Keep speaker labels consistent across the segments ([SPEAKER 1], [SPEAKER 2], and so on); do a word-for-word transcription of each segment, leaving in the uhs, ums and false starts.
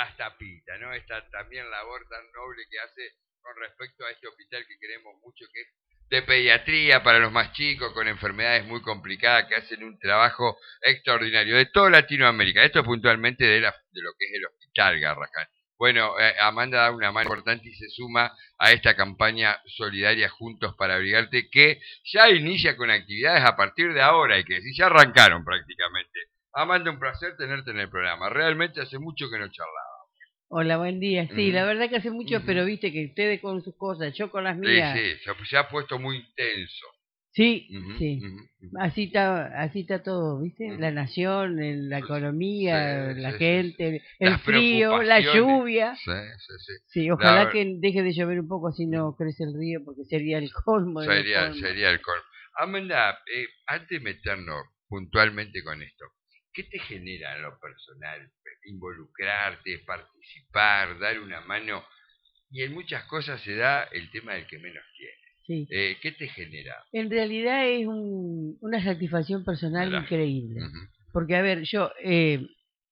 [SPEAKER 1] las tapitas, ¿no? Esta también labor tan noble que hace con respecto a este hospital que queremos mucho, que es de pediatría para los más chicos, con enfermedades muy complicadas, que hacen un trabajo extraordinario, de toda Latinoamérica. Esto puntualmente de, la, de lo que es el Hospital Garrahan. Bueno, eh, Amanda da una mano importante y se suma a esta campaña solidaria Juntos para Abrigarte, que ya inicia con actividades a partir de ahora, hay que decir, ya arrancaron prácticamente. Amanda, un placer tenerte en el programa. Realmente hace mucho que no charlaba.
[SPEAKER 2] Hola, buen día. Sí,
[SPEAKER 1] Uh-huh.
[SPEAKER 2] la verdad que hace mucho,
[SPEAKER 1] Uh-huh.
[SPEAKER 2] pero viste que ustedes con sus cosas, yo con las
[SPEAKER 1] Sí,
[SPEAKER 2] mías.
[SPEAKER 1] sí, se, se ha puesto muy intenso.
[SPEAKER 2] Sí,
[SPEAKER 1] Uh-huh,
[SPEAKER 2] sí.
[SPEAKER 1] uh-huh.
[SPEAKER 2] Así está, así está todo, ¿viste?
[SPEAKER 1] Uh-huh.
[SPEAKER 2] La nación, el- la economía,
[SPEAKER 1] Sí,
[SPEAKER 2] la
[SPEAKER 1] sí, sí, sí.
[SPEAKER 2] gente, el
[SPEAKER 1] Las
[SPEAKER 2] frío, la
[SPEAKER 1] preocupaciones.
[SPEAKER 2] lluvia.
[SPEAKER 1] Sí, sí, sí.
[SPEAKER 2] Sí, ojalá
[SPEAKER 1] La,
[SPEAKER 2] que deje de llover un poco, así no
[SPEAKER 1] uh-huh.
[SPEAKER 2] crece el río, porque sería el colmo de los
[SPEAKER 1] Sería,
[SPEAKER 2] colmos.
[SPEAKER 1] sería el colmo. Amanda, eh, antes de meternos puntualmente con esto, ¿qué te genera en lo personal? Involucrarte, participar, dar una mano. Y en muchas cosas se da el tema del que menos tiene.
[SPEAKER 2] Sí.
[SPEAKER 1] Eh, ¿Qué te genera?
[SPEAKER 2] En realidad es un, una satisfacción personal
[SPEAKER 1] Mirá.
[SPEAKER 2] increíble.
[SPEAKER 1] Uh-huh.
[SPEAKER 2] Porque, a ver, yo... Eh,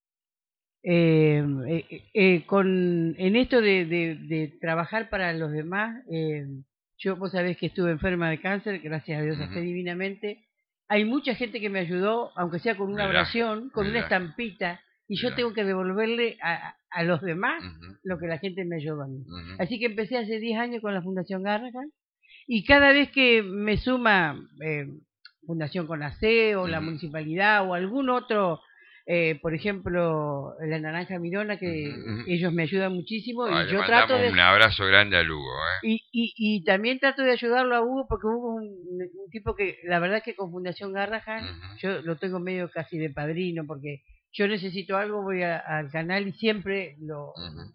[SPEAKER 2] Eh, eh, eh, con en esto de, de, de trabajar para los demás, eh, yo vos sabés que estuve enferma de cáncer, gracias a Dios
[SPEAKER 1] Uh-huh.
[SPEAKER 2] hasta divinamente. Hay mucha gente que me ayudó, aunque sea con una
[SPEAKER 1] Mirá,
[SPEAKER 2] oración, con una
[SPEAKER 1] mirá,
[SPEAKER 2] estampita, y yo
[SPEAKER 1] mirá.
[SPEAKER 2] tengo que devolverle a, a los demás
[SPEAKER 1] Uh-huh.
[SPEAKER 2] lo que la gente me ayudó a mí.
[SPEAKER 1] Uh-huh.
[SPEAKER 2] Así que empecé hace diez años con la Fundación Garrahan, y cada vez que me suma eh, Fundación Conacé o uh-huh. la municipalidad o algún otro, eh, por ejemplo, la Naranja Mirona, que uh-huh. ellos me ayudan muchísimo.
[SPEAKER 1] Ah,
[SPEAKER 2] y
[SPEAKER 1] le
[SPEAKER 2] yo
[SPEAKER 1] mandamos
[SPEAKER 2] trato de...
[SPEAKER 1] un abrazo grande a Hugo, ¿eh?
[SPEAKER 2] Y, y, y también trato de ayudarlo a Hugo, porque Hugo es un, un tipo que, la verdad que con Fundación Garrahan, uh-huh. yo lo tengo medio casi de padrino, porque yo necesito algo, voy a, al canal y siempre lo... Uh-huh.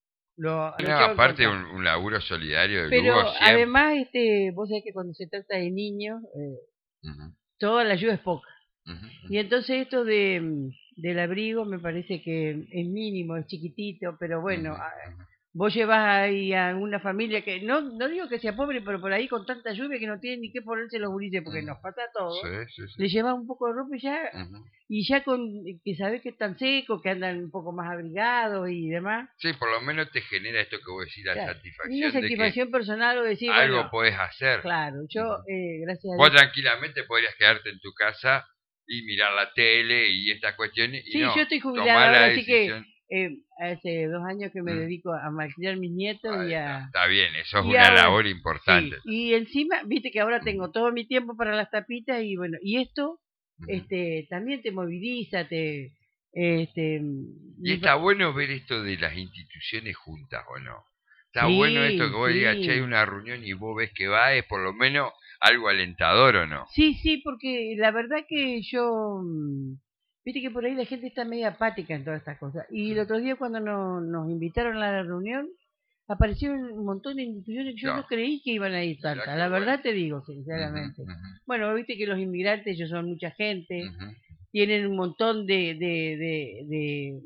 [SPEAKER 2] Lo,
[SPEAKER 1] no, aparte un, un laburo solidario de
[SPEAKER 2] Pero
[SPEAKER 1] Lugo siempre.
[SPEAKER 2] Además, este, vos sabés que cuando se trata de niños, eh, uh-huh. toda la ayuda es poca. Uh-huh. Y entonces esto de, del abrigo me parece que es mínimo, es chiquitito, pero bueno, uh-huh. vos llevas ahí a una familia que, no no digo que sea pobre, pero por ahí con tanta lluvia que no tienen ni qué ponerse los gurises, porque uh-huh. nos pasa todo, sí, sí, sí. Le llevas un poco de ropa y ya... Uh-huh. Y ya con que sabés que están secos, que andan un poco más abrigados y demás.
[SPEAKER 1] Sí, por lo menos te genera esto que vos decís, la claro. satisfacción.
[SPEAKER 2] Una satisfacción
[SPEAKER 1] de que
[SPEAKER 2] personal o decir,
[SPEAKER 1] algo
[SPEAKER 2] bueno,
[SPEAKER 1] podés hacer.
[SPEAKER 2] Claro, yo, uh-huh. eh, gracias a
[SPEAKER 1] Vos
[SPEAKER 2] Dios.
[SPEAKER 1] tranquilamente podrías quedarte en tu casa y mirar la tele y estas cuestiones. Y
[SPEAKER 2] sí,
[SPEAKER 1] no,
[SPEAKER 2] yo estoy jubilada ahora, así
[SPEAKER 1] decisión.
[SPEAKER 2] que eh, hace dos años que me mm. dedico a malcriar mis nietos.
[SPEAKER 1] Ahí
[SPEAKER 2] y
[SPEAKER 1] a...
[SPEAKER 2] a...
[SPEAKER 1] Está bien, eso es
[SPEAKER 2] y
[SPEAKER 1] una
[SPEAKER 2] ahora,
[SPEAKER 1] labor importante.
[SPEAKER 2] Sí, y encima, viste que ahora tengo todo mi tiempo para las tapitas y bueno, y esto uh-huh. este también te moviliza, te... Este,
[SPEAKER 1] y está bueno ver esto de las instituciones juntas, ¿o no? Está
[SPEAKER 2] sí,
[SPEAKER 1] bueno esto que vos
[SPEAKER 2] sí.
[SPEAKER 1] digas, che, hay una reunión y vos ves que va, es por lo menos algo alentador, ¿o no?
[SPEAKER 2] Sí, sí, porque la verdad que yo... Viste que por ahí la gente está media apática en todas estas cosas. Y el otro día cuando nos, nos invitaron a la reunión, aparecieron un montón de instituciones que yo no, no creí que iban a ir tantas. La verdad bueno. te digo, sinceramente. Uh-huh, uh-huh. Bueno, viste que los inmigrantes, ellos son mucha gente, uh-huh. tienen un montón de, de, de, de,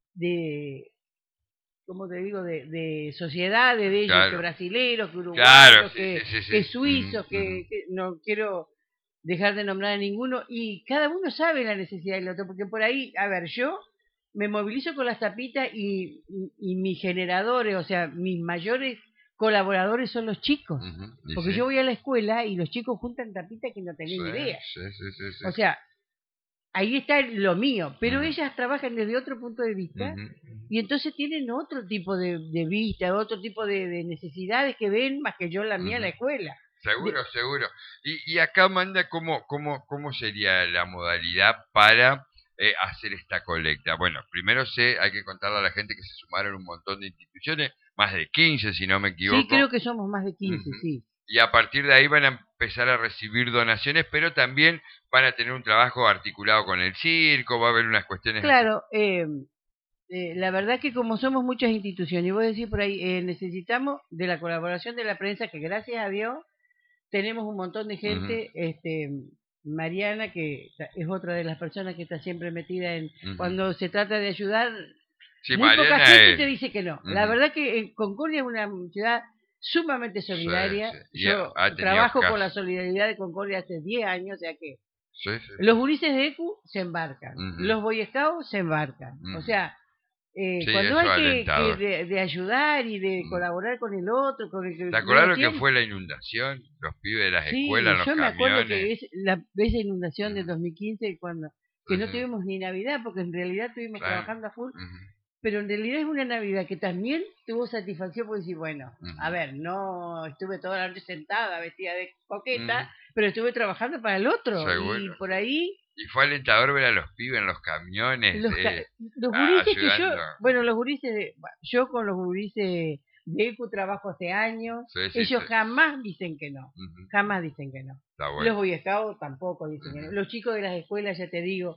[SPEAKER 2] de ¿cómo te digo? De, de sociedades de ellos, claro. que brasileros, que uruguayos,
[SPEAKER 1] claro, sí,
[SPEAKER 2] que,
[SPEAKER 1] sí, sí, sí.
[SPEAKER 2] que suizos, uh-huh, que,
[SPEAKER 1] uh-huh.
[SPEAKER 2] que no quiero dejar de nombrar a ninguno, y cada uno sabe la necesidad del otro, porque por ahí, a ver, yo me movilizo con las tapitas y, y, y mis generadores, o sea, mis mayores colaboradores son los chicos, uh-huh, porque sí. yo voy a la escuela y los chicos juntan tapitas que no tenían sí, idea.
[SPEAKER 1] Sí, sí, sí, sí.
[SPEAKER 2] O sea, ahí está lo mío, pero uh-huh. ellas trabajan desde otro punto de vista uh-huh. y entonces tienen otro tipo de, de vista, otro tipo de, de necesidades que ven más que yo la mía uh-huh. en la escuela.
[SPEAKER 1] Seguro,
[SPEAKER 2] de...
[SPEAKER 1] seguro. Y, y acá, Amanda, ¿cómo, cómo, ¿cómo sería la modalidad para eh, hacer esta colecta? Bueno, primero sé, hay que contarle a la gente que se sumaron un montón de instituciones, más de quince, si no me equivoco.
[SPEAKER 2] Sí, creo que somos más de quince, uh-huh. sí.
[SPEAKER 1] Y a partir de ahí van a empezar a recibir donaciones, pero también van a tener un trabajo articulado con el circo, va a haber unas cuestiones...
[SPEAKER 2] Claro, eh, eh, la verdad que como somos muchas instituciones, y vos decís por ahí, eh, necesitamos de la colaboración de la prensa, que gracias a Dios tenemos un montón de gente, uh-huh. este Mariana, que es otra de las personas que está siempre metida en... Uh-huh. Cuando se trata de ayudar,
[SPEAKER 1] sí,
[SPEAKER 2] muy
[SPEAKER 1] Mariana
[SPEAKER 2] poca gente
[SPEAKER 1] es...
[SPEAKER 2] te dice que no. Uh-huh. La verdad que Concordia es una ciudad sumamente solidaria. Sí, sí. Yo trabajo caso. con la solidaridad de Concordia hace diez años, o sea que sí, sí. los gurises de E C U se embarcan, uh-huh. los Boy Scouts se embarcan, uh-huh. o sea, Eh,
[SPEAKER 1] Sí,
[SPEAKER 2] cuando
[SPEAKER 1] eso
[SPEAKER 2] hay
[SPEAKER 1] es
[SPEAKER 2] que, que
[SPEAKER 1] alentador.
[SPEAKER 2] de, de ayudar y de
[SPEAKER 1] Mm.
[SPEAKER 2] colaborar con el otro, con el que
[SPEAKER 1] ¿Te acordás
[SPEAKER 2] menos
[SPEAKER 1] lo que
[SPEAKER 2] tiene.
[SPEAKER 1] fue la inundación? Los pibes de las escuelas,
[SPEAKER 2] Sí,
[SPEAKER 1] en los
[SPEAKER 2] yo me acuerdo
[SPEAKER 1] camiones.
[SPEAKER 2] que es la, esa inundación del
[SPEAKER 1] Ujú,
[SPEAKER 2] dos mil quince, cuando que no
[SPEAKER 1] ujú,
[SPEAKER 2] tuvimos ni Navidad, porque en realidad estuvimos
[SPEAKER 1] claro.
[SPEAKER 2] trabajando a full,
[SPEAKER 1] Ujú,
[SPEAKER 2] pero en realidad es una Navidad que también tuvo satisfacción porque decir, bueno, a
[SPEAKER 1] ujú,
[SPEAKER 2] ver, no estuve toda la noche sentada vestida de
[SPEAKER 1] ujú.
[SPEAKER 2] coqueta, pero estuve trabajando para el otro
[SPEAKER 1] Seguro,
[SPEAKER 2] y por
[SPEAKER 1] seguro.
[SPEAKER 2] ahí
[SPEAKER 1] Y fue alentador ver a los pibes en los camiones,
[SPEAKER 2] los, ca-
[SPEAKER 1] eh,
[SPEAKER 2] los
[SPEAKER 1] a-
[SPEAKER 2] gurises que yo,
[SPEAKER 1] ayudando.
[SPEAKER 2] bueno, los gurises, de, bueno, yo con los gurises de ECU trabajo hace años,
[SPEAKER 1] Sí, sí,
[SPEAKER 2] ellos
[SPEAKER 1] sí.
[SPEAKER 2] jamás dicen que no,
[SPEAKER 1] Ujú,
[SPEAKER 2] jamás dicen que no.
[SPEAKER 1] está
[SPEAKER 2] Los
[SPEAKER 1] bueno.
[SPEAKER 2] Boy Scouts tampoco dicen que no.
[SPEAKER 1] Ujú,
[SPEAKER 2] Los chicos de las escuelas, ya te digo,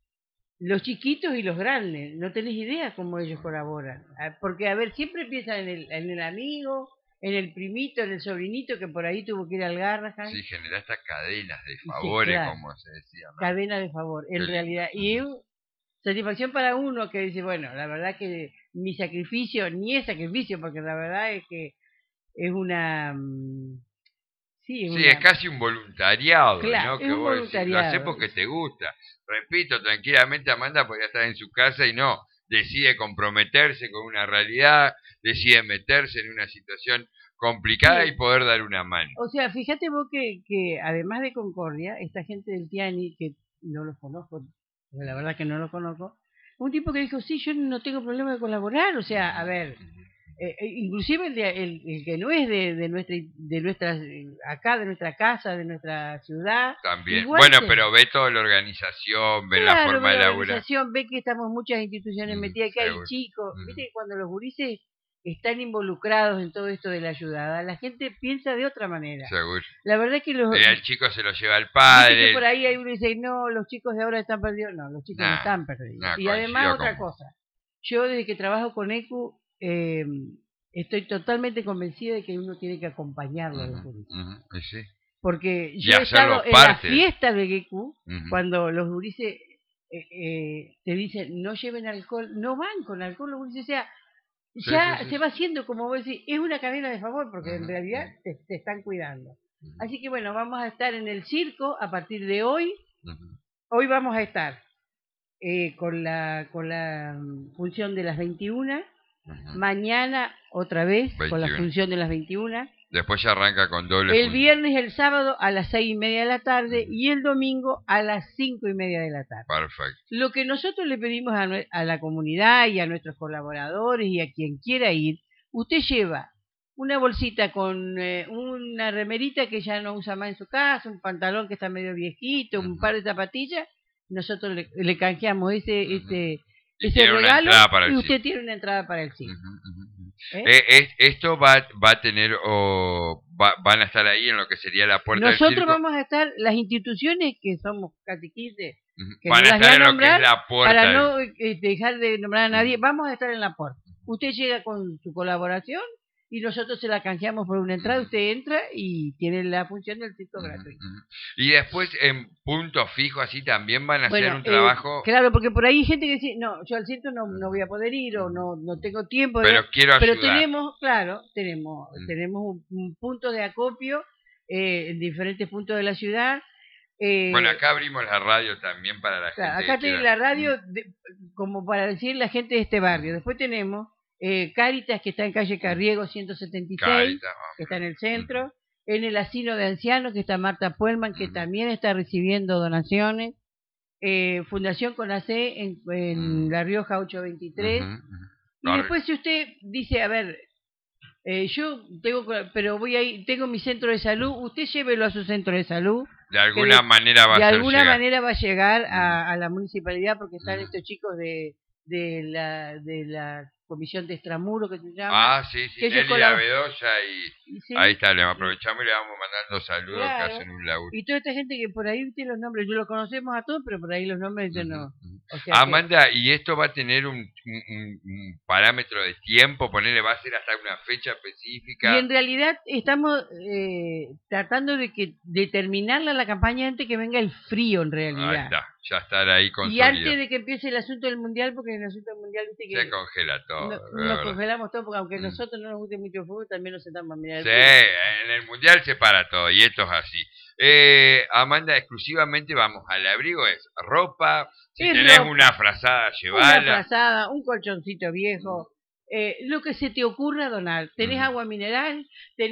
[SPEAKER 2] los chiquitos y los grandes, no tenés idea cómo ellos colaboran. Ah, porque, a ver, siempre piensan en el, en el amigo, en el primito, en el sobrinito que por ahí tuvo que ir al Garrahan.
[SPEAKER 1] sí, generar estas cadenas de
[SPEAKER 2] Y sí,
[SPEAKER 1] favores,
[SPEAKER 2] claro,
[SPEAKER 1] como se decía, ¿no?
[SPEAKER 2] cadena de favor,
[SPEAKER 1] Qué
[SPEAKER 2] en
[SPEAKER 1] lindo.
[SPEAKER 2] realidad. Y es
[SPEAKER 1] Ujú,
[SPEAKER 2] satisfacción para uno que dice, bueno, la verdad que mi sacrificio, ni es sacrificio, porque la verdad es que es una, mm, sí, es
[SPEAKER 1] sí, es
[SPEAKER 2] una,
[SPEAKER 1] casi un voluntariado,
[SPEAKER 2] claro,
[SPEAKER 1] ¿no?
[SPEAKER 2] es
[SPEAKER 1] Que
[SPEAKER 2] un
[SPEAKER 1] vos decís, lo haces
[SPEAKER 2] voluntariado.
[SPEAKER 1] porque te gusta. Repito, tranquilamente Amanda podría estar en su casa y no, decide comprometerse con una realidad, decide meterse en una situación complicada y
[SPEAKER 2] Sí,
[SPEAKER 1] poder dar una mano.
[SPEAKER 2] o sea, fíjate vos que, que además de Concordia, esta gente del Tiani, que no los conozco, porque la verdad que no los conozco, un tipo que dijo, sí, yo no tengo problema de colaborar, o sea, a ver, eh, eh, inclusive el, de- el, el que no es de, de nuestra, de nuestra, eh, acá, de nuestra casa, de nuestra ciudad,
[SPEAKER 1] También.
[SPEAKER 2] igual
[SPEAKER 1] Bueno,
[SPEAKER 2] se,
[SPEAKER 1] pero ve toda la organización, ve la
[SPEAKER 2] claro, ve
[SPEAKER 1] forma de
[SPEAKER 2] la
[SPEAKER 1] laburar.
[SPEAKER 2] organización, ve que estamos muchas instituciones
[SPEAKER 1] Mm,
[SPEAKER 2] metidas, que hay
[SPEAKER 1] seguro.
[SPEAKER 2] chicos, viste
[SPEAKER 1] Mm,
[SPEAKER 2] que cuando los gurises están involucrados en todo esto de la ayudada, la gente piensa de otra manera.
[SPEAKER 1] seguro.
[SPEAKER 2] La verdad que los,
[SPEAKER 1] Eh, el chico se lo lleva el
[SPEAKER 2] viste que
[SPEAKER 1] padre.
[SPEAKER 2] por
[SPEAKER 1] el-
[SPEAKER 2] ahí hay uno dice, no, los chicos de ahora están perdidos. No, los chicos no
[SPEAKER 1] Nah,
[SPEAKER 2] están perdidos.
[SPEAKER 1] nah,
[SPEAKER 2] Y además
[SPEAKER 1] coincido con
[SPEAKER 2] otra
[SPEAKER 1] vos.
[SPEAKER 2] cosa, yo desde que trabajo con ECU, eh, estoy totalmente convencida de que uno tiene que acompañarlo a los
[SPEAKER 1] Ujú,
[SPEAKER 2] gurises.
[SPEAKER 1] ujú, y sí.
[SPEAKER 2] Porque
[SPEAKER 1] Y
[SPEAKER 2] yo he estado
[SPEAKER 1] hacerlo
[SPEAKER 2] en la
[SPEAKER 1] parte.
[SPEAKER 2] fiesta de ECU,
[SPEAKER 1] Ujú,
[SPEAKER 2] cuando los gurises eh, eh, te dicen, no lleven alcohol, no van con alcohol los gurises, o sea,
[SPEAKER 1] sí, sí,
[SPEAKER 2] ya
[SPEAKER 1] sí,
[SPEAKER 2] se
[SPEAKER 1] sí.
[SPEAKER 2] va haciendo, como vos decís, es una cadena de favor, porque en
[SPEAKER 1] Ujú,
[SPEAKER 2] realidad
[SPEAKER 1] ujú,
[SPEAKER 2] te, te están cuidando.
[SPEAKER 1] ujú,
[SPEAKER 2] Así que bueno, vamos a estar en el circo a partir de hoy.
[SPEAKER 1] ujú,
[SPEAKER 2] Hoy vamos a estar eh, con la con la mm, función de las veintiuna,
[SPEAKER 1] ujú.
[SPEAKER 2] mañana otra vez con la
[SPEAKER 1] veintiuno.
[SPEAKER 2] función de las veintiuna,
[SPEAKER 1] Después ya arranca con doble
[SPEAKER 2] el
[SPEAKER 1] función.
[SPEAKER 2] viernes y el sábado a las seis y media de la tarde
[SPEAKER 1] Ujú,
[SPEAKER 2] y el domingo a las cinco y media de la tarde.
[SPEAKER 1] perfecto.
[SPEAKER 2] Lo que nosotros le pedimos a, nue- a la comunidad y a nuestros colaboradores y a quien quiera ir, usted lleva una bolsita con eh, una remerita que ya no usa más en su casa, un pantalón que está medio viejito, un
[SPEAKER 1] Ujú,
[SPEAKER 2] par de zapatillas, nosotros le, le canjeamos ese,
[SPEAKER 1] ujú.
[SPEAKER 2] ese,
[SPEAKER 1] Y
[SPEAKER 2] ese
[SPEAKER 1] tiene una
[SPEAKER 2] regalo
[SPEAKER 1] entrada para
[SPEAKER 2] y
[SPEAKER 1] el
[SPEAKER 2] usted
[SPEAKER 1] circo.
[SPEAKER 2] tiene una entrada para el circo.
[SPEAKER 1] Ujú, ujú, ujú.
[SPEAKER 2] ¿Eh?
[SPEAKER 1] Eh, es- esto va, va a tener, o va- van a estar ahí en lo que sería la puerta del
[SPEAKER 2] Nosotros
[SPEAKER 1] circo.
[SPEAKER 2] vamos a estar, las instituciones que somos casi quince,
[SPEAKER 1] Ujú,
[SPEAKER 2] que no
[SPEAKER 1] van a
[SPEAKER 2] las voy
[SPEAKER 1] estar
[SPEAKER 2] a
[SPEAKER 1] en lo que es
[SPEAKER 2] nombrar
[SPEAKER 1] la
[SPEAKER 2] para
[SPEAKER 1] puerta del.
[SPEAKER 2] no eh, dejar de nombrar a nadie,
[SPEAKER 1] Ujú.
[SPEAKER 2] vamos a estar en la puerta. Usted llega con su colaboración y nosotros se la canjeamos por una entrada,
[SPEAKER 1] Ujú,
[SPEAKER 2] usted entra y tiene la función del circo
[SPEAKER 1] ujú,
[SPEAKER 2] gratuito.
[SPEAKER 1] ujú. Y después en punto fijo así también van a hacer
[SPEAKER 2] Bueno,
[SPEAKER 1] un
[SPEAKER 2] eh,
[SPEAKER 1] trabajo,
[SPEAKER 2] claro, porque por ahí hay gente que dice, no, yo al circo no, no voy
[SPEAKER 1] ujú,
[SPEAKER 2] a poder ir o
[SPEAKER 1] ujú,
[SPEAKER 2] no, no tengo tiempo, de-
[SPEAKER 1] pero quiero
[SPEAKER 2] pero
[SPEAKER 1] ayudar.
[SPEAKER 2] tenemos, claro, tenemos,
[SPEAKER 1] Ujú.
[SPEAKER 2] tenemos un, un punto de acopio eh, en diferentes puntos de la ciudad.
[SPEAKER 1] Bueno,
[SPEAKER 2] Eh,
[SPEAKER 1] acá abrimos la radio también para la
[SPEAKER 2] Claro,
[SPEAKER 1] gente que
[SPEAKER 2] acá tiene
[SPEAKER 1] quiera.
[SPEAKER 2] la
[SPEAKER 1] Mm,
[SPEAKER 2] radio de- como para decir la gente de este barrio.
[SPEAKER 1] ujú,
[SPEAKER 2] Después tenemos eh, Cáritas, que está en calle
[SPEAKER 1] ujú.
[SPEAKER 2] Carriego ciento setenta y seis,
[SPEAKER 1] Carita,
[SPEAKER 2] que está en el
[SPEAKER 1] ok. Ujú,
[SPEAKER 2] centro. En el asilo de ancianos, que está Marta Puelman, que
[SPEAKER 1] ujú,
[SPEAKER 2] también está recibiendo donaciones. Eh, Fundación Conacé en, en
[SPEAKER 1] mm,
[SPEAKER 2] La Rioja
[SPEAKER 1] ujú,
[SPEAKER 2] ochocientos veintitrés.
[SPEAKER 1] ujú.
[SPEAKER 2] Y
[SPEAKER 1] Correcto.
[SPEAKER 2] después si usted dice, a ver, eh, yo tengo, pero voy a ir, tengo mi centro de salud, usted llévelo a su centro de salud,
[SPEAKER 1] De
[SPEAKER 2] que
[SPEAKER 1] alguna
[SPEAKER 2] de,
[SPEAKER 1] manera va
[SPEAKER 2] de
[SPEAKER 1] a ser
[SPEAKER 2] alguna
[SPEAKER 1] llegar.
[SPEAKER 2] manera va a llegar
[SPEAKER 1] Ujú,
[SPEAKER 2] a, a la municipalidad porque están
[SPEAKER 1] ujú.
[SPEAKER 2] estos chicos de, de la de la comisión de extramuro que se llama,
[SPEAKER 1] Ah, sí, sí,
[SPEAKER 2] que ellos
[SPEAKER 1] Nelly
[SPEAKER 2] colaboran,
[SPEAKER 1] Bedoya y
[SPEAKER 2] y
[SPEAKER 1] ahí
[SPEAKER 2] sí,
[SPEAKER 1] está, le
[SPEAKER 2] y
[SPEAKER 1] aprovechamos y le vamos mandando saludos que
[SPEAKER 2] claro,
[SPEAKER 1] hacen un laburo.
[SPEAKER 2] y toda esta gente que por ahí tiene los nombres, yo los conocemos a todos, pero por ahí los nombres yo
[SPEAKER 1] Ujú,
[SPEAKER 2] no,
[SPEAKER 1] ujú.
[SPEAKER 2] o sea que
[SPEAKER 1] Amanda, ¿y esto va a tener un, un- un- un parámetro de tiempo? Ponerle, ¿va a ser hasta una fecha
[SPEAKER 2] y
[SPEAKER 1] específica?
[SPEAKER 2] en realidad estamos eh, tratando de que de terminarla la campaña antes que venga el frío en
[SPEAKER 1] Ahí
[SPEAKER 2] realidad.
[SPEAKER 1] está, ya estar ahí
[SPEAKER 2] Y antes
[SPEAKER 1] consolidado.
[SPEAKER 2] de que empiece el asunto del mundial, porque en el asunto del mundial, viste
[SPEAKER 1] Se
[SPEAKER 2] que
[SPEAKER 1] congela todo,
[SPEAKER 2] no,
[SPEAKER 1] de
[SPEAKER 2] nos
[SPEAKER 1] verdad.
[SPEAKER 2] congelamos todo, porque aunque a
[SPEAKER 1] Mm.
[SPEAKER 2] nosotros no nos guste mucho el fútbol, también nos sentamos a mirar el
[SPEAKER 1] Sí,
[SPEAKER 2] fútbol.
[SPEAKER 1] en el mundial se para todo y esto es así. Eh, Amanda, exclusivamente vamos al abrigo, es ropa, Si
[SPEAKER 2] es
[SPEAKER 1] tenés
[SPEAKER 2] ropa,
[SPEAKER 1] una frazada,
[SPEAKER 2] una
[SPEAKER 1] llevala.
[SPEAKER 2] frazada, un colchoncito viejo, eh, lo que se te ocurra donar. ¿Tenés
[SPEAKER 1] Ujú.
[SPEAKER 2] agua mineral?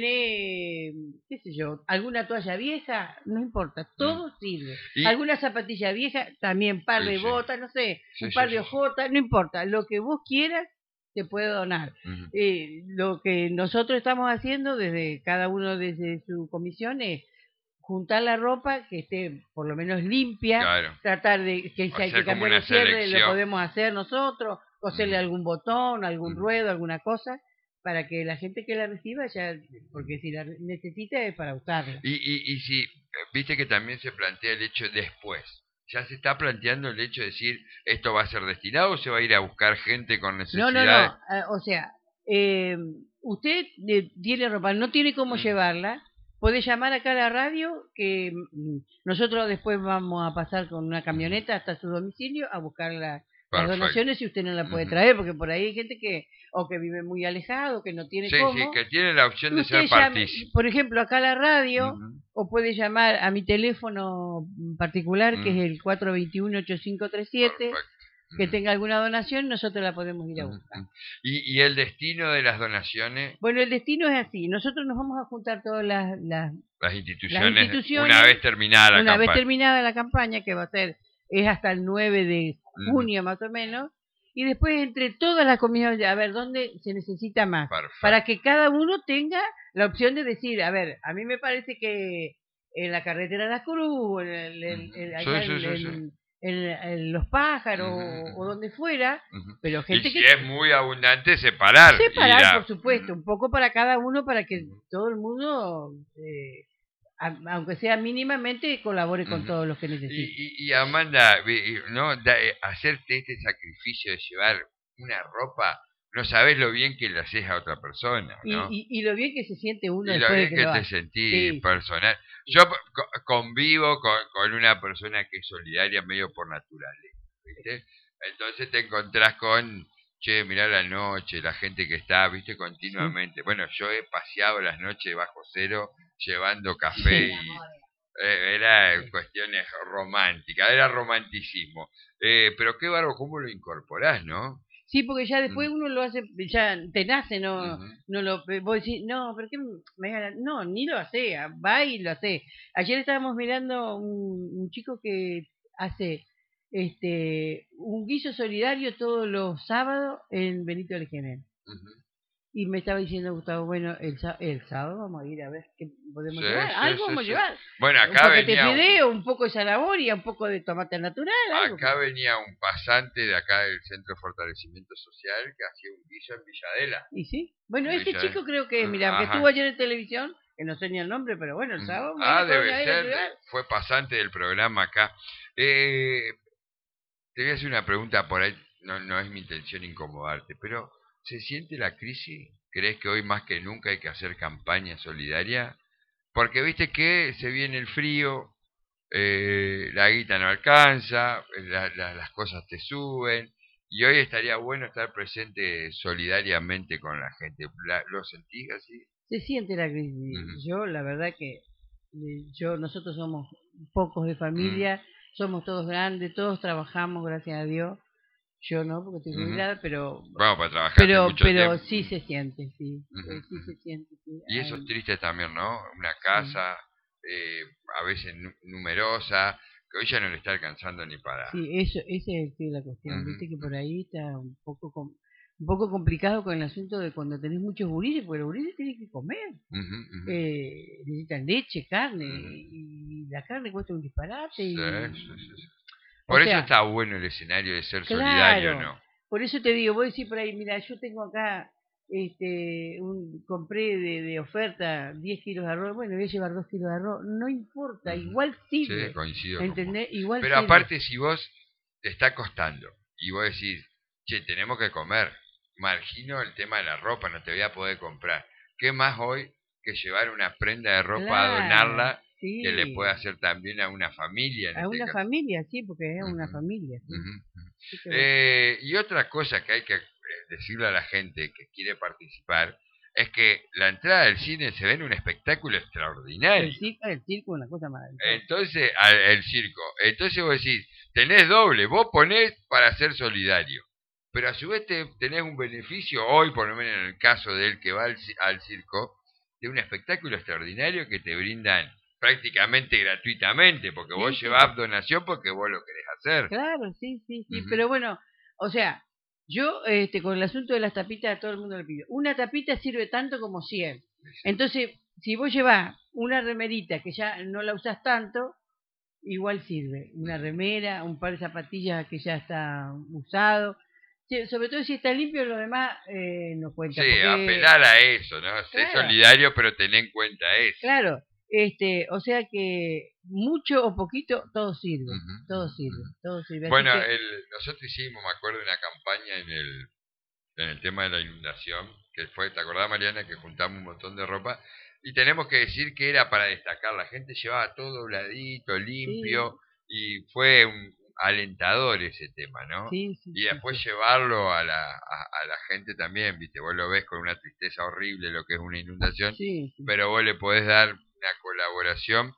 [SPEAKER 2] ¿Tenés, qué sé yo, alguna toalla vieja? No importa, todo sirve.
[SPEAKER 1] Y,
[SPEAKER 2] ¿Alguna zapatilla vieja? También, par
[SPEAKER 1] sí,
[SPEAKER 2] de
[SPEAKER 1] sí.
[SPEAKER 2] botas, no sé,
[SPEAKER 1] Sí,
[SPEAKER 2] un
[SPEAKER 1] sí,
[SPEAKER 2] par
[SPEAKER 1] sí,
[SPEAKER 2] de
[SPEAKER 1] sí.
[SPEAKER 2] ojotas, no importa. Lo que vos quieras, te puede donar.
[SPEAKER 1] Ujú.
[SPEAKER 2] Eh, lo que nosotros estamos haciendo desde cada uno desde su comisión es juntar la ropa que esté por lo menos limpia,
[SPEAKER 1] Claro.
[SPEAKER 2] tratar de que si hay
[SPEAKER 1] Hacer
[SPEAKER 2] que
[SPEAKER 1] como
[SPEAKER 2] cambiar
[SPEAKER 1] una
[SPEAKER 2] el cierre lo
[SPEAKER 1] selección.
[SPEAKER 2] podemos hacer nosotros, coserle
[SPEAKER 1] Ujú.
[SPEAKER 2] algún botón, algún
[SPEAKER 1] Ujú.
[SPEAKER 2] ruedo, alguna cosa, para que la gente que la reciba ya, porque si la necesita es para usarla.
[SPEAKER 1] Y, y, y si, viste que también se plantea el hecho después. Ya se está planteando el hecho de decir, ¿esto va a ser destinado o se va a ir a buscar gente con
[SPEAKER 2] No, no,
[SPEAKER 1] necesidades?
[SPEAKER 2] no, eh, o sea, eh, usted eh, tiene ropa, no tiene cómo
[SPEAKER 1] Mm,
[SPEAKER 2] llevarla, puede llamar acá a la radio, que mm, nosotros después vamos a pasar con una
[SPEAKER 1] ujú.
[SPEAKER 2] camioneta hasta su domicilio a buscar la- las
[SPEAKER 1] Perfecto.
[SPEAKER 2] donaciones si usted no la puede
[SPEAKER 1] Ujú.
[SPEAKER 2] traer, porque por ahí hay gente que o que vive muy alejado, que no tiene
[SPEAKER 1] Sí, sí,
[SPEAKER 2] cómo,
[SPEAKER 1] que tiene la opción
[SPEAKER 2] y
[SPEAKER 1] de
[SPEAKER 2] usted
[SPEAKER 1] ser
[SPEAKER 2] llame,
[SPEAKER 1] partícipe.
[SPEAKER 2] por ejemplo, acá a la radio,
[SPEAKER 1] Ujú.
[SPEAKER 2] o puede llamar a mi teléfono particular, que
[SPEAKER 1] Mm,
[SPEAKER 2] es el cuatro dos uno, ocho cinco tres siete,
[SPEAKER 1] perfecto.
[SPEAKER 2] que
[SPEAKER 1] Ujú.
[SPEAKER 2] tenga alguna donación, nosotros la podemos ir a
[SPEAKER 1] Ujú,
[SPEAKER 2] buscar.
[SPEAKER 1] ujú. Y, y el destino de las donaciones,
[SPEAKER 2] Bueno, el destino es así. Nosotros nos vamos a juntar todas las, las,
[SPEAKER 1] las
[SPEAKER 2] las
[SPEAKER 1] instituciones, una
[SPEAKER 2] instituciones
[SPEAKER 1] vez terminada la
[SPEAKER 2] una vez
[SPEAKER 1] campaña.
[SPEAKER 2] terminada la campaña, que va a ser, es hasta el nueve de
[SPEAKER 1] Ujú.
[SPEAKER 2] junio más o menos, y después entre todas las comisiones, a ver, ¿dónde se necesita más?
[SPEAKER 1] Perfecto.
[SPEAKER 2] Para que cada uno tenga la opción de decir, a ver, a mí me parece que en la carretera de la Cruz, en el- el-
[SPEAKER 1] Ujú.
[SPEAKER 2] el-
[SPEAKER 1] Sí,
[SPEAKER 2] allá
[SPEAKER 1] sí,
[SPEAKER 2] en,
[SPEAKER 1] sí, sí.
[SPEAKER 2] en- en- en Los Pájaros
[SPEAKER 1] Ujú,
[SPEAKER 2] o, o
[SPEAKER 1] ujú,
[SPEAKER 2] donde fuera,
[SPEAKER 1] ujú.
[SPEAKER 2] pero
[SPEAKER 1] Y
[SPEAKER 2] gente
[SPEAKER 1] si
[SPEAKER 2] que
[SPEAKER 1] es muy abundante, separar. Ir
[SPEAKER 2] separar, por
[SPEAKER 1] a...
[SPEAKER 2] supuesto, un poco para cada uno, para que
[SPEAKER 1] Ujú,
[SPEAKER 2] todo el mundo, eh, a- aunque sea mínimamente, colabore con
[SPEAKER 1] ujú.
[SPEAKER 2] todos los que
[SPEAKER 1] Y,
[SPEAKER 2] necesiten.
[SPEAKER 1] y, y Amanda, vi- y- ¿no? Da- eh, hacerte este sacrificio de llevar una ropa, no sabes lo bien que le haces a otra persona,
[SPEAKER 2] Y,
[SPEAKER 1] ¿no?
[SPEAKER 2] y, y lo bien que se siente uno
[SPEAKER 1] Y lo
[SPEAKER 2] después de
[SPEAKER 1] bien
[SPEAKER 2] que
[SPEAKER 1] que
[SPEAKER 2] lo
[SPEAKER 1] te
[SPEAKER 2] hace.
[SPEAKER 1] sentís
[SPEAKER 2] Sí, sí,
[SPEAKER 1] personal.
[SPEAKER 2] sí.
[SPEAKER 1] Yo co- convivo con, con una persona que es solidaria medio por naturaleza, ¿viste? Entonces te encontrás con, che, mirá la noche, la gente que está, ¿viste?
[SPEAKER 2] Sí,
[SPEAKER 1] Continuamente. Bueno, yo he paseado las noches bajo cero llevando café
[SPEAKER 2] sí,
[SPEAKER 1] y eh, era
[SPEAKER 2] sí.
[SPEAKER 1] cuestiones románticas, era romanticismo. Eh, pero qué barro, ¿cómo lo incorporás, no?
[SPEAKER 2] Sí, porque ya
[SPEAKER 1] Mm,
[SPEAKER 2] después uno lo hace, ya te nace, no,
[SPEAKER 1] ujú,
[SPEAKER 2] no lo, vos decís, no, pero qué me gana- no, ni lo hace, ah, va y lo hace. Ayer estábamos mirando un, un chico que hace este un guiso solidario todos los sábados en Benito Legenel.
[SPEAKER 1] ujú.
[SPEAKER 2] Y me estaba diciendo Gustavo, bueno, el, sá- el sábado vamos a ir a ver qué podemos
[SPEAKER 1] Sí,
[SPEAKER 2] llevar.
[SPEAKER 1] sí,
[SPEAKER 2] Algo
[SPEAKER 1] sí,
[SPEAKER 2] vamos a
[SPEAKER 1] sí.
[SPEAKER 2] llevar.
[SPEAKER 1] Bueno,
[SPEAKER 2] Un
[SPEAKER 1] acá
[SPEAKER 2] paquete de
[SPEAKER 1] venía un,
[SPEAKER 2] fideo, un poco de zanahoria, un poco de tomate natural, algo.
[SPEAKER 1] acá venía un pasante de acá del Centro de Fortalecimiento Social que hacía un guiso en Villadela.
[SPEAKER 2] ¿Y sí? Bueno,
[SPEAKER 1] En
[SPEAKER 2] este
[SPEAKER 1] Villadela.
[SPEAKER 2] chico creo que,
[SPEAKER 1] Mm,
[SPEAKER 2] mira, que estuvo
[SPEAKER 1] ajá.
[SPEAKER 2] ayer en televisión, que no sé ni el nombre, pero bueno, el
[SPEAKER 1] Mm.
[SPEAKER 2] sábado vamos a ir
[SPEAKER 1] Ah,
[SPEAKER 2] a, con-
[SPEAKER 1] debe
[SPEAKER 2] a ir a
[SPEAKER 1] ser,
[SPEAKER 2] ayudar.
[SPEAKER 1] de- fue pasante del programa acá. Eh, te voy a hacer una pregunta por ahí, no, no es mi intención incomodarte, pero ¿se siente la crisis? ¿Crees que hoy más que nunca hay que hacer campaña solidaria? Porque viste que se viene el frío, eh, la guita no alcanza, la- la- las cosas te suben, y hoy estaría bueno estar presente solidariamente con la gente. La- ¿Lo sentís así?
[SPEAKER 2] Se siente la
[SPEAKER 1] Ujú,
[SPEAKER 2] crisis. Yo, la verdad que, eh, yo, nosotros somos pocos de
[SPEAKER 1] mm,
[SPEAKER 2] familia, somos todos grandes, todos trabajamos, gracias a Dios. Yo no, porque estoy
[SPEAKER 1] ujú.
[SPEAKER 2] jubilada, pero
[SPEAKER 1] Bueno, pues trabajaste
[SPEAKER 2] pero
[SPEAKER 1] mucho
[SPEAKER 2] pero
[SPEAKER 1] tiempo.
[SPEAKER 2] sí se siente, sí,
[SPEAKER 1] Ujú,
[SPEAKER 2] eh, sí
[SPEAKER 1] ujú.
[SPEAKER 2] se siente, sí.
[SPEAKER 1] Y eso es
[SPEAKER 2] Ay,
[SPEAKER 1] triste también, ¿no? Una
[SPEAKER 2] sí.
[SPEAKER 1] casa, eh, a veces nu- numerosa, que hoy ya no le está alcanzando ni para...
[SPEAKER 2] Sí, eso, esa es sí, la cuestión,
[SPEAKER 1] Ujú,
[SPEAKER 2] viste que por
[SPEAKER 1] ujú,
[SPEAKER 2] ahí está un poco com- un poco complicado con el asunto de cuando tenés muchos gurises, porque los gurises tienen que comer,
[SPEAKER 1] ujú, ujú,
[SPEAKER 2] eh, necesitan leche, carne,
[SPEAKER 1] ujú.
[SPEAKER 2] y la carne cuesta un disparate,
[SPEAKER 1] Sí,
[SPEAKER 2] y,
[SPEAKER 1] sí, sí, sí.
[SPEAKER 2] o
[SPEAKER 1] Por eso
[SPEAKER 2] sea,
[SPEAKER 1] está bueno el escenario de ser solidario,
[SPEAKER 2] claro,
[SPEAKER 1] ¿no?
[SPEAKER 2] por eso te digo, voy a decir por ahí, mira, yo tengo acá, este, un, compré de, de oferta diez kilos de arroz, bueno, voy a llevar dos kilos de arroz, no importa,
[SPEAKER 1] Ujú.
[SPEAKER 2] igual
[SPEAKER 1] Sí,
[SPEAKER 2] sirve,
[SPEAKER 1] coincido con vos.
[SPEAKER 2] ¿entendés? Igual
[SPEAKER 1] Pero
[SPEAKER 2] sirve,
[SPEAKER 1] aparte, si vos te está costando y vos decís, che, tenemos que comer, margino el tema de la ropa, no te voy a poder comprar. ¿Qué más hoy que llevar una prenda de ropa a
[SPEAKER 2] claro,
[SPEAKER 1] donarla que le pueda
[SPEAKER 2] sí,
[SPEAKER 1] hacer también a una familia en
[SPEAKER 2] a
[SPEAKER 1] este
[SPEAKER 2] una
[SPEAKER 1] caso?
[SPEAKER 2] familia, sí, porque es una
[SPEAKER 1] Ujú,
[SPEAKER 2] familia, sí,
[SPEAKER 1] ujú, ujú.
[SPEAKER 2] así que bueno,
[SPEAKER 1] Eh, y otra cosa que hay que eh, decirle a la gente que quiere participar es que la entrada del cine se ve en un espectáculo extraordinario.
[SPEAKER 2] El circo, el circo es una cosa maravillosa.
[SPEAKER 1] Entonces, al, el circo. Entonces vos decís, tenés doble, vos ponés para ser solidario. Pero a su vez te, tenés un beneficio, hoy por lo menos en el caso de él que va al, al circo, de un espectáculo extraordinario que te brindan prácticamente gratuitamente, porque
[SPEAKER 2] Sí,
[SPEAKER 1] vos
[SPEAKER 2] sí,
[SPEAKER 1] llevás
[SPEAKER 2] sí.
[SPEAKER 1] donación porque vos lo querés hacer.
[SPEAKER 2] Claro, sí, sí, sí.
[SPEAKER 1] Ujú.
[SPEAKER 2] Pero bueno, o sea, yo este, con el asunto de las tapitas a todo el mundo le pido. Una tapita sirve tanto como cien. Entonces, si vos llevas una remerita que ya no la usás tanto, igual sirve. Una remera, un par de zapatillas que ya está usado. Sí, sobre todo si está limpio, lo demás eh, no cuenta.
[SPEAKER 1] Sí,
[SPEAKER 2] Porque,
[SPEAKER 1] apelar a eso, ¿no? Sé
[SPEAKER 2] claro,
[SPEAKER 1] solidario, pero ten en cuenta eso.
[SPEAKER 2] claro, este, o sea que mucho o poquito, todo sirve.
[SPEAKER 1] Ujú,
[SPEAKER 2] Todo
[SPEAKER 1] ujú,
[SPEAKER 2] sirve,
[SPEAKER 1] ujú.
[SPEAKER 2] todo sirve. Así
[SPEAKER 1] Bueno,
[SPEAKER 2] que,
[SPEAKER 1] el, nosotros hicimos, me acuerdo, una campaña en el, en el tema de la inundación, que fue, ¿te acordás, Mariana, que juntamos un montón de ropa? Y tenemos que decir que era para destacar, la gente llevaba todo dobladito,
[SPEAKER 2] sí,
[SPEAKER 1] limpio, y fue un alentador ese tema, ¿no?
[SPEAKER 2] sí, sí,
[SPEAKER 1] Y
[SPEAKER 2] sí,
[SPEAKER 1] después
[SPEAKER 2] sí.
[SPEAKER 1] llevarlo a la, a, a la gente también, viste, vos lo ves con una tristeza horrible lo que es una inundación,
[SPEAKER 2] Sí, sí.
[SPEAKER 1] pero vos le podés dar una colaboración.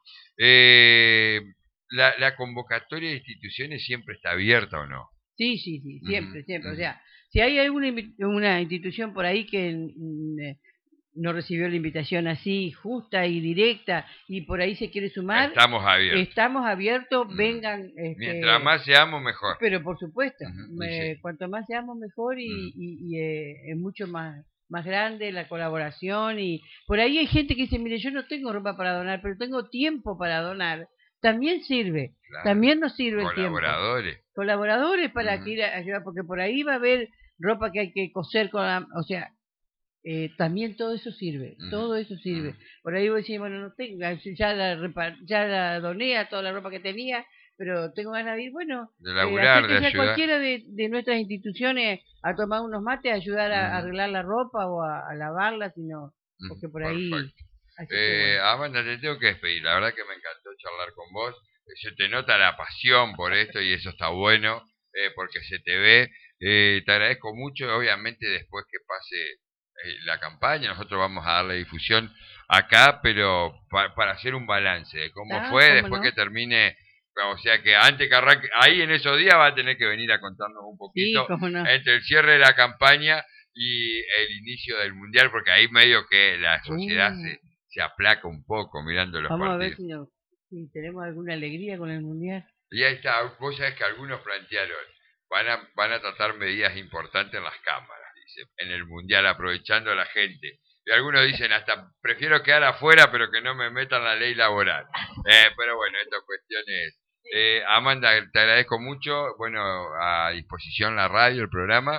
[SPEAKER 1] Eh, la, la convocatoria de instituciones siempre está abierta, ¿o no?
[SPEAKER 2] Sí, sí, sí,
[SPEAKER 1] Ujú,
[SPEAKER 2] siempre, siempre. O
[SPEAKER 1] ujú.
[SPEAKER 2] sea, si hay alguna invi- una institución por ahí que mm, eh, no recibió la invitación así, justa y directa, y por ahí se quiere sumar,
[SPEAKER 1] Estamos abiertos.
[SPEAKER 2] estamos abiertos,
[SPEAKER 1] Ujú.
[SPEAKER 2] vengan,
[SPEAKER 1] Mientras
[SPEAKER 2] este,
[SPEAKER 1] más seamos, mejor.
[SPEAKER 2] pero por supuesto,
[SPEAKER 1] Ujú, y sí.
[SPEAKER 2] me- cuanto más seamos mejor y,
[SPEAKER 1] Ujú,
[SPEAKER 2] y- y, eh, es mucho más, más grande la colaboración y por ahí hay gente que dice, mire, yo no tengo ropa para donar, pero tengo tiempo para donar. También sirve,
[SPEAKER 1] claro.
[SPEAKER 2] también nos sirve el tiempo.
[SPEAKER 1] Colaboradores.
[SPEAKER 2] Colaboradores para que
[SPEAKER 1] Ujú,
[SPEAKER 2] ir a ayudar, porque por ahí va a haber ropa que hay que coser con la, o sea, eh, también todo eso sirve,
[SPEAKER 1] ujú,
[SPEAKER 2] todo eso sirve.
[SPEAKER 1] ujú.
[SPEAKER 2] Por ahí vos decís, bueno, no tengo, ya la, repar- ya la doné a toda la ropa que tenía, pero tengo ganas de ir, bueno,
[SPEAKER 1] De
[SPEAKER 2] eh,
[SPEAKER 1] laburar, de
[SPEAKER 2] acérquese a
[SPEAKER 1] ayudar.
[SPEAKER 2] cualquiera de, de nuestras instituciones a tomar unos mates, a ayudar a, a
[SPEAKER 1] Ujú,
[SPEAKER 2] arreglar la ropa o a, a lavarla, sino,
[SPEAKER 1] ujú.
[SPEAKER 2] porque por ahí,
[SPEAKER 1] Perfecto.
[SPEAKER 2] así que
[SPEAKER 1] Eh,
[SPEAKER 2] bueno.
[SPEAKER 1] Amanda, te tengo que despedir. La verdad que me encantó charlar con vos. Eh, Se te nota la pasión por esto y eso está bueno, eh, porque se te ve. Eh, te agradezco mucho. Obviamente, después que pase eh, la campaña, nosotros vamos a darle difusión acá, pero pa- para hacer un balance de cómo
[SPEAKER 2] Ah,
[SPEAKER 1] fue
[SPEAKER 2] ¿cómo
[SPEAKER 1] después que
[SPEAKER 2] no?
[SPEAKER 1] termine. O sea que antes que arranque, ahí en esos días va a tener que venir a contarnos un
[SPEAKER 2] Sí,
[SPEAKER 1] poquito
[SPEAKER 2] cómo no.
[SPEAKER 1] entre el cierre de la campaña y el inicio del mundial, porque ahí medio que la sociedad
[SPEAKER 2] Uh,
[SPEAKER 1] se, se aplaca un poco mirando los
[SPEAKER 2] vamos a ver
[SPEAKER 1] partidos.
[SPEAKER 2] si, no, si tenemos alguna alegría con el mundial.
[SPEAKER 1] Y ahí está, vos sabés que algunos plantearon, van a, van a tratar medidas importantes en las cámaras, dice, en el mundial, aprovechando a la gente. Y algunos dicen, hasta prefiero quedar afuera, pero que no me metan la ley laboral. Eh, pero bueno, estas cuestiones. Eh, Amanda, te agradezco mucho. Bueno, a disposición la radio, el programa.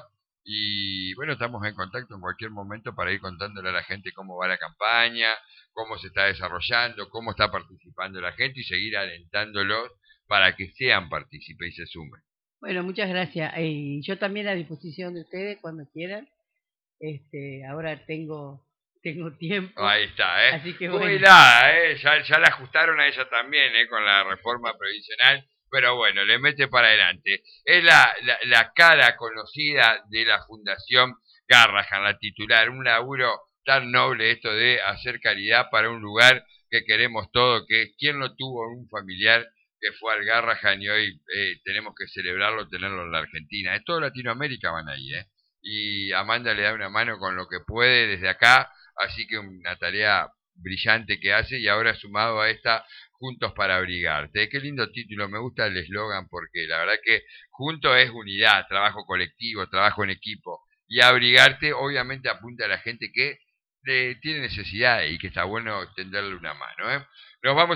[SPEAKER 1] Y bueno, estamos en contacto en cualquier momento para ir contándole a la gente cómo va la campaña, cómo se está desarrollando, cómo está participando la gente y seguir alentándolos para que sean partícipes y se sumen.
[SPEAKER 2] Bueno, muchas gracias. Eh, Y yo también a disposición de ustedes cuando quieran. Este, ahora tengo tengo tiempo,
[SPEAKER 1] Ahí está, ¿eh?
[SPEAKER 2] así que bueno.
[SPEAKER 1] Jubilada, ¿eh? Ya, ya la ajustaron a ella también, ¿eh? Con la reforma previsional, pero bueno, le mete para adelante. Es la, la, la cara conocida de la Fundación Garrahan, la titular, un laburo tan noble esto de hacer caridad para un lugar que queremos todo, que quien no tuvo un familiar que fue al Garrahan y hoy eh, tenemos que celebrarlo, tenerlo en la Argentina. Es todo Latinoamérica van ahí, ¿eh? Y Amanda le da una mano con lo que puede desde acá, así que una tarea brillante que hace y ahora sumado a esta Juntos para Abrigarte. Qué lindo título, me gusta el eslogan porque la verdad que junto es unidad, trabajo colectivo, trabajo en equipo y abrigarte obviamente apunta a la gente que eh, tiene necesidad y que está bueno tenderle una mano. ¿eh? Nos vamos